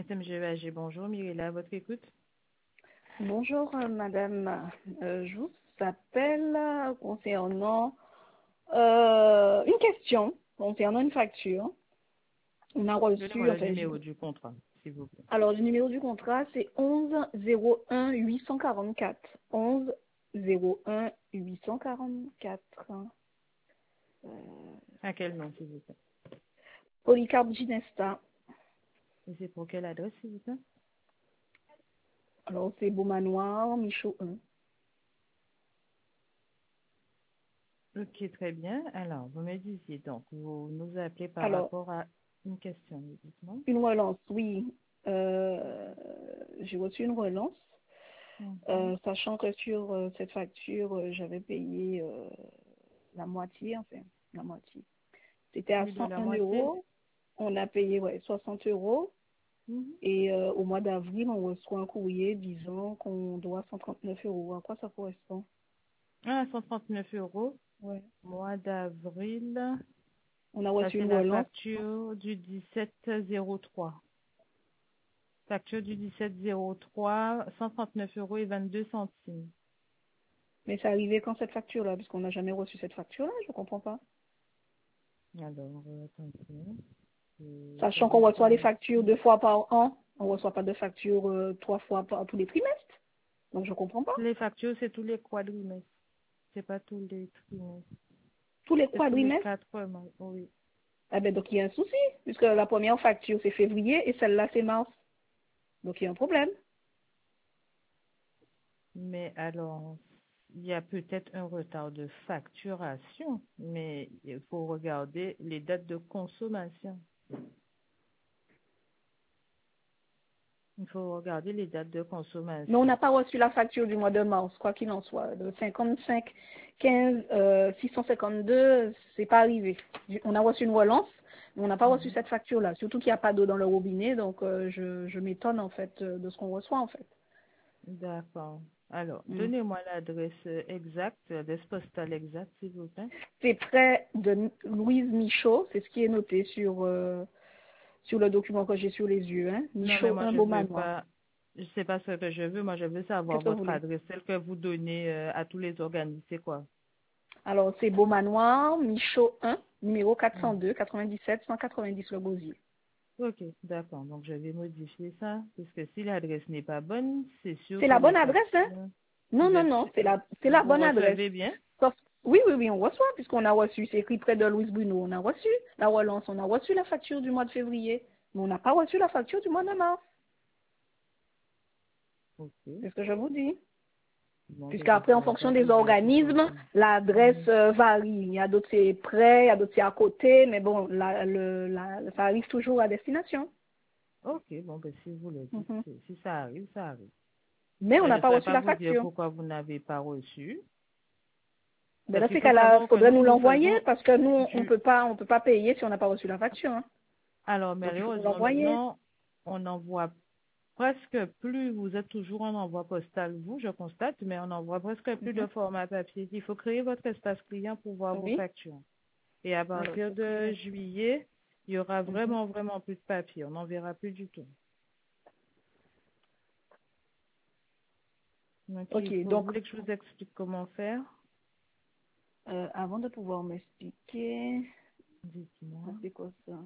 SMGVAG, bonjour. Mirella, à votre écoute. Bonjour madame, je vous appelle concernant une question, concernant une facture. On a Donnez-moi reçu, le numéro du contrat, s'il vous plaît. alors le numéro du contrat c'est 11 01 844. 11 01 844. À quel nom, s'il vous plaît? Polycarpe Ginesta. Et c'est pour quelle adresse, s'il vous plaît? Alors c'est Beaumanoir, Michaud 1. Ok, très bien. Alors, vous me disiez donc, vous nous appelez par Alors, rapport à une question, dites-moi. une relance, oui. J'ai reçu une relance. Mhm. Sachant que sur cette facture, j'avais payé la moitié, enfin, la moitié. C'était à Plus de la 101 moitié? euros. On a payé 60 euros. Mhm. Et au mois d'avril, on reçoit un courrier disant qu'on doit 139 euros. À quoi ça correspond? Ah, 139 euros. Ouais. Mois d'avril. On a Ça, reçu c'est une la relance. facture du 1703. Facture du 1703, 139 euros et 22 centimes. Mais c'est arrivé quand cette facture-là? Parce qu'on n'a jamais reçu cette facture-là, je ne comprends pas. Alors, attendez. Je Sachant qu'on vais reçoit les faire factures 2 fois par an, on ne reçoit pas de facture 3 fois par tous les trimestres. Donc je ne comprends pas. les factures, c'est tous les quadrimestres. C'est pas tous les trimestres. Tous les C'est tous les quadrimestres. 4 mois. Oui. Ah ben donc il y a un souci, puisque la première facture c'est février et celle-là c'est mars. Donc il y a un problème. Mais alors, il y a peut-être un retard de facturation, mais il faut regarder les dates de consommation. Il faut regarder les dates de Mais on consommation. n'a pas reçu la facture du mois de mars, quoi qu'il en soit. De 55, 15, 652, c'est pas arrivé. On a reçu une relance, mais on n'a pas reçu Mhm. cette facture-là. Surtout qu'il n'y a pas d'eau dans le robinet, donc je m'étonne en fait de ce qu'on reçoit en fait. D'accord. Alors, Mm. donnez-moi l'adresse exacte, l'adresse postale exacte, s'il vous plaît. C'est près de Louise Michaud, c'est ce qui est noté sur le document que j'ai sur les yeux. Hein. Non, mais Michaud moi, 1 je veux Beaumanoir. pas, je sais pas ce que je veux. Moi, je veux savoir Qu'est-ce que vous votre voulez? adresse, celle que vous donnez à tous les organismes. C'est quoi? Alors, c'est Beaumanoir, Michaud 1, numéro Hmm. 402 97 190 Le Gosier. Ok, d'accord. Donc, je vais modifier ça, parce que si l'adresse n'est pas bonne, c'est sûr C'est que la les bonne adresse, hein? factures, Non, vous non, êtes, non, c'est la vous bonne adresse. recevez bien? Sauf, oui, oui, oui, on reçoit, puisqu'on a reçu, c'est écrit près de Louise Bruno, on a reçu la relance, on a reçu la facture du mois de février, mais on n'a pas reçu la facture du mois de mars. Ok. C'est ce que je vous dis. Bon, je vais Puisqu'après, en fonction savoir des regarder pour organismes, ça. l'adresse Mhm. varie. Il y a d'autres c'est près, il y a d'autres c'est à côté, mais bon, ça arrive toujours à destination. Ok, bon, ben, si vous le dites, Mhm. si ça arrive, ça arrive. Mais on Mais je n'a ne pas saurais reçu pas la vous dire facture. pourquoi vous n'avez pas reçu. Mais Parce dans qu'il ces faut cas-là, il savoir que faudrait nous, nous nous l'envoyer faisons parce que nous, du, on peut pas payer si on n'a pas reçu la facture. Hein. alors, Donc il faut nous malheureusement, l'envoyer. maintenant, on envoie presque plus, vous êtes toujours en envoi postal, vous, je constate, mais on envoie presque plus de Mhm. format papier. Il faut créer votre espace client pour voir vos Oui. factures. Et à Alors, il partir faut créer. de juillet, il y aura Mhm. vraiment, vraiment plus de papier. On n'en verra plus du tout. Donc, Ok, vous donc voulez que je vous explique comment faire? avant de pouvoir m'expliquer, Dites-moi. c'est quoi ça?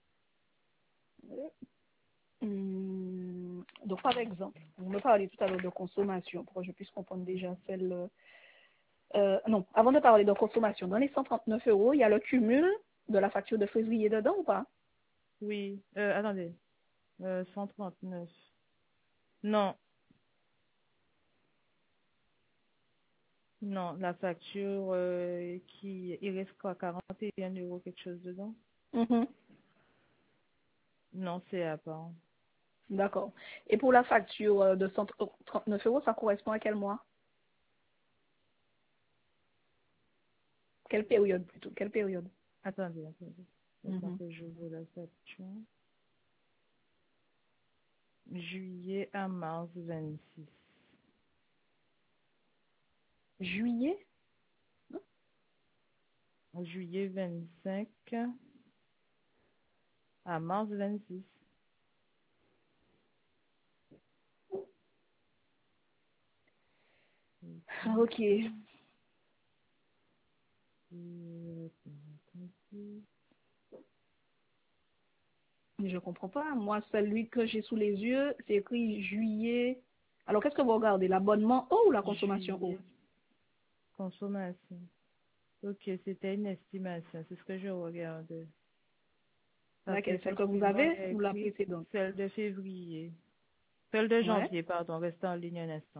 Donc par exemple, vous me parlez tout à l'heure de consommation pour que je puisse comprendre déjà celle. Non, avant de parler de consommation, dans les 139 euros, il y a le cumul de la facture de février dedans ou pas? Oui, attendez, 139. Non, non, la facture il reste quoi, 41 euros, quelque chose dedans? Mhm. Non, c'est à part. D'accord. Et pour la facture de 139 euros, ça correspond à quel mois? Quelle période plutôt? Quelle période? Attendez, attendez. Le temps Mhm. que j'ouvre la facture. Juillet à mars 26. Juillet? Juillet 25 à mars 26. Ok. Je comprends pas. Moi, celui que j'ai sous les yeux, c'est écrit juillet. Alors, qu'est-ce que vous regardez? L'abonnement eau ou la consommation eau? Juillet, consommation. Ok, c'était une estimation, c'est ce que je regarde. Parce Laquelle? Celle que vous qu'effectivement, il y avez a ou la écrit précédente? celle de février. Celle de Ouais. janvier, pardon, restez en ligne un instant.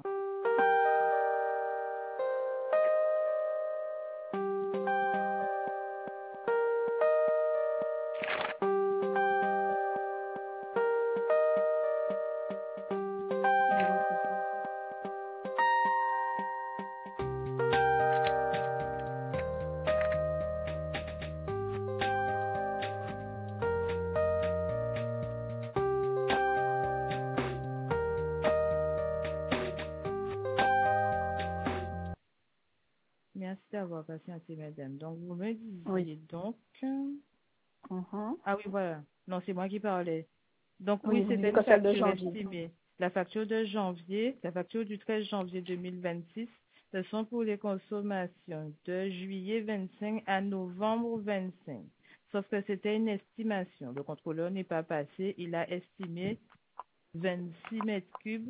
Merci d'avoir patienté, madame. Donc, vous me Oui. disiez donc... Mhm. Ah oui, voilà. Non, c'est moi qui parlais. Donc, Oui, oui, vous c'était disiez une que celle de facture janvier. estimée. La facture de janvier, la facture du 13 janvier 2026, ce sont pour les consommations de juillet 25 à novembre 25. Sauf que c'était une estimation. Le contrôleur n'est pas passé. Il a estimé 26 mètres cubes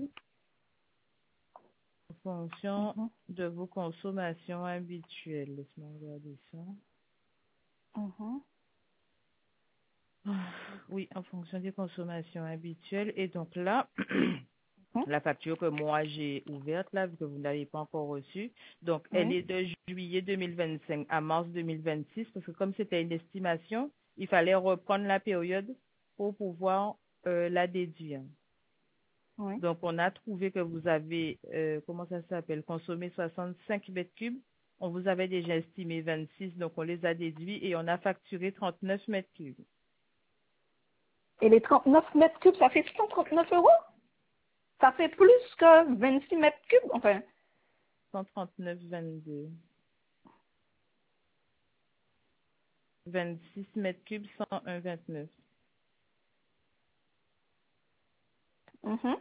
en fonction Mhm. de vos consommations habituelles. Laisse-moi regarder ça. Mhm. Ah, oui, en fonction des consommations habituelles. Et donc là, Mhm. la facture que moi j'ai ouverte là, vu que vous ne l'avez pas encore reçue, donc elle Oui. est de juillet 2025 à mars 2026, parce que comme c'était une estimation, il fallait reprendre la période pour pouvoir la déduire. Oui. Donc on a trouvé que vous avez, comment ça s'appelle, consommé 65 mètres cubes. On vous avait déjà estimé 26, donc on les a déduits et on a facturé 39 mètres cubes. Et les 39 mètres cubes, ça fait 139 euros? Ça fait plus que 26 mètres cubes? Enfin, 139,22. 26 mètres cubes, 101,29. mhm.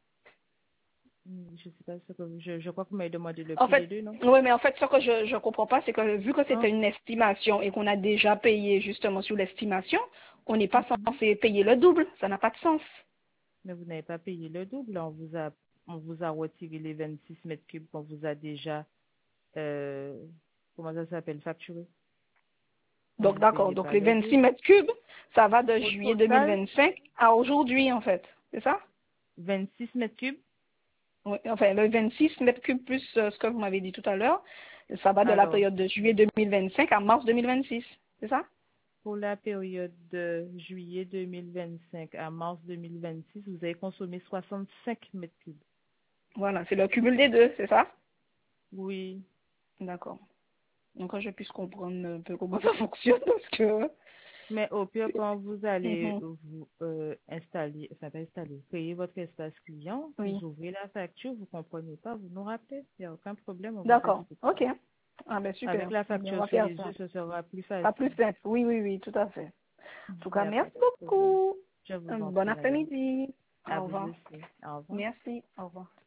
Je sais pas ce que je crois que vous m'avez demandé le En prix des fait, deux, non? oui, mais en fait, ce que je comprends pas, c'est que vu que Ah, c'était une estimation et qu'on a déjà payé justement sur l'estimation, on n'est pas mhm. censé payer le double. Ça n'a pas de sens. Mais vous n'avez pas payé le double. On vous a retiré les 26 mètres cubes qu'on vous a déjà, euh, comment ça s'appelle, facturé. Donc Donc, vous d'accord. payez Donc, pas les le 26 double. mètres cubes, ça va de Au juillet total, 2025 à aujourd'hui, en fait. C'est ça? 26 mètres cubes. Oui. Enfin, le 26 mètres cubes plus ce que vous m'avez dit tout à l'heure, ça va de la Alors, période de juillet 2025 à mars 2026. C'est ça? pour la période de juillet 2025 à mars 2026, vous avez consommé 65 mètres cubes. Voilà. C'est le cumul des deux, c'est ça? Oui. D'accord. Donc, que je puisse comprendre un peu comment ça fonctionne, parce que... Mais au pire, quand vous allez Mhm. vous installer, enfin pas installer, créer votre espace client, Oui. vous ouvrez la facture, vous comprenez pas, vous nous rappelez, il n'y a aucun problème, on vous D'accord. explique. OK. Ah ben Avec super. la Eh bien, on facture va sous faire les ça. yeux, ce sera plus Pas plus facile. simple. Oui, oui, oui, tout à fait. En tout Il cas, n'y a pas merci de problème. beaucoup. Je Un vous en bon prie, madame. après-midi. À Au vous revoir. aussi. Au revoir. Merci. Au revoir.